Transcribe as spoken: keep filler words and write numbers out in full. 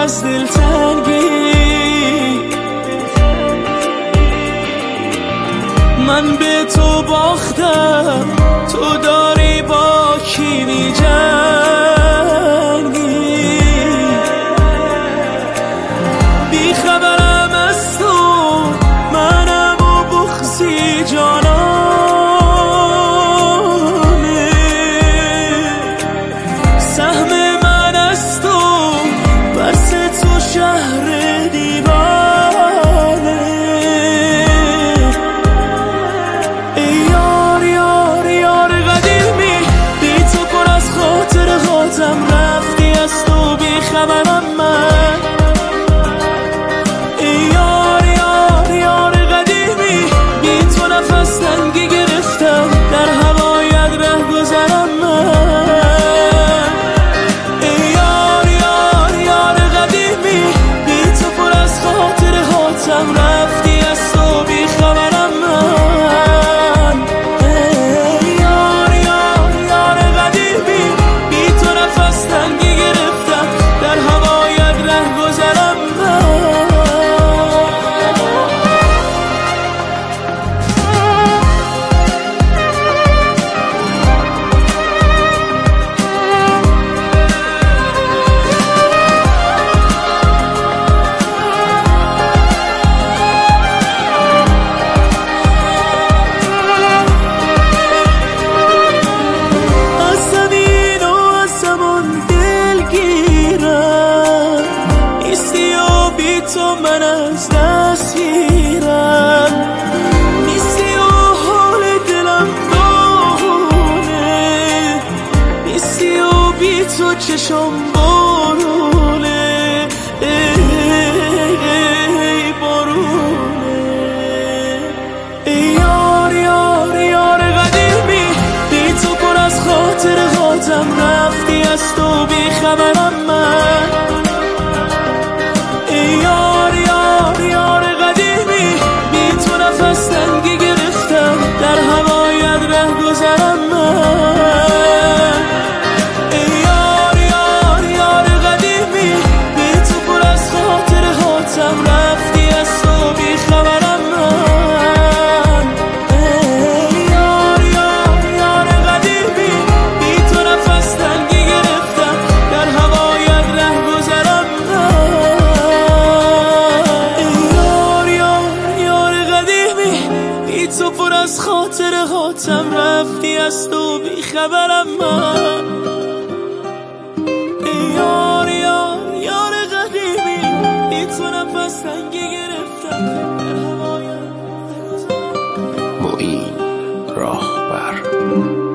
از دلتنگی. من به تو باختم، تو داری با کی می‌جنگی؟ بی خبرم از تو، منم و بغضی جانانه. سهم من از تو، بس تو شهر دیوانه. ای یار یار یار قدیمی، بی تو پر از خاطر خاطم، رفتی از تو بی خبرم من. ای یار یار یار قدیمی، بی تو نفس تنگی گرفتم، در هوایت ره گذرم من. ای یار یار یار قدیمی، بی تو پر از خاطر خاطم، رفتی از تو بی خبرم من. ای یار یار یار قدیمی، بی تو نفس تنگی گرفتم، در هوایت ره گذرم من. از زمین و از زمان دلگیرم، نیستی و بی تو من از دست میرم. نیستی و حال دلم داغونه، نیستی و بی تو چشم بارونه. ای بارونه. ای یار یار یار قدیمی، بی تو پر از خاطر خاطم، رفتی از تو بی خبرم من. ای یار یار یار قدیمی، بی تو نفس تنگی گرفتم، در هوایت ره گذرم من. ای یار یار یار قدیمی، بی تو پر از خاطر خاطم، رفتی از تو بی خبرم من. ای یار یار یار قدیمی، بی تو نفس تنگی گرفتم، در هوایت ره گذرم من. ای یار یار یار قدیمی، بی تو پر از خاطر خاطم، رفتی از تو بی خبرم من. ای یار یار یار قدیمی، بی تو نفس تنگی گرفتم، در هوایت ره گذرم. معین راهبر.